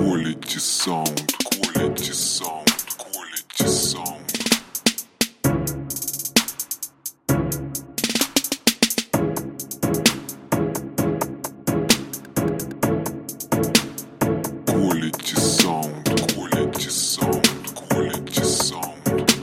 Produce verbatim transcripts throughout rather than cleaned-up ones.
Quality sound, quality sound, quality sound. Quality sound, quality sound, quality sound.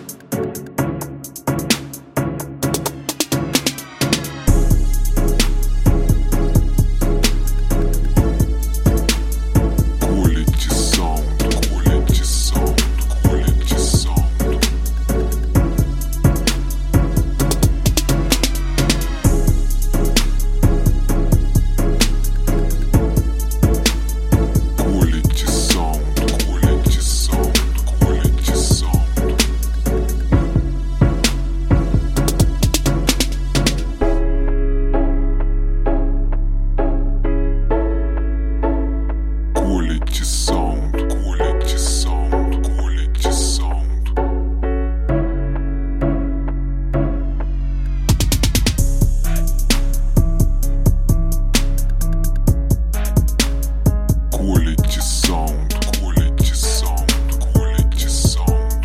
Quality sound, quality sound, quality sound. Quality sound, quality sound, quality sound.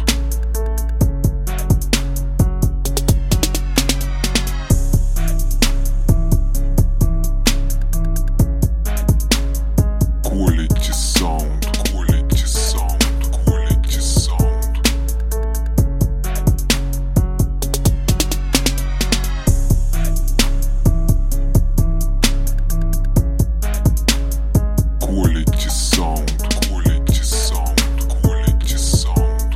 Quality sound, quality sound, quality sound. Quality sound, quality sound, quality sound.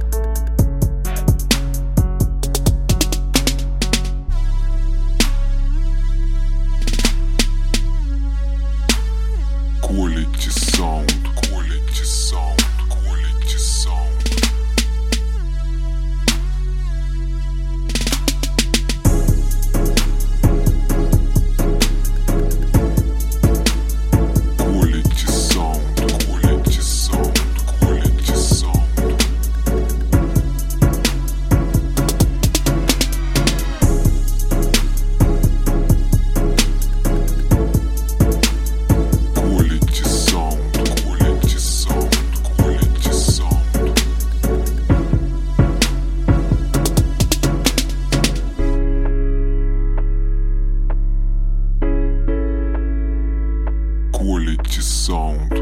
Quality sound, quality sound, quality sound. Quality sound, quality sound, quality sound. Quality sound, quality sound, quality sound. Quality sound.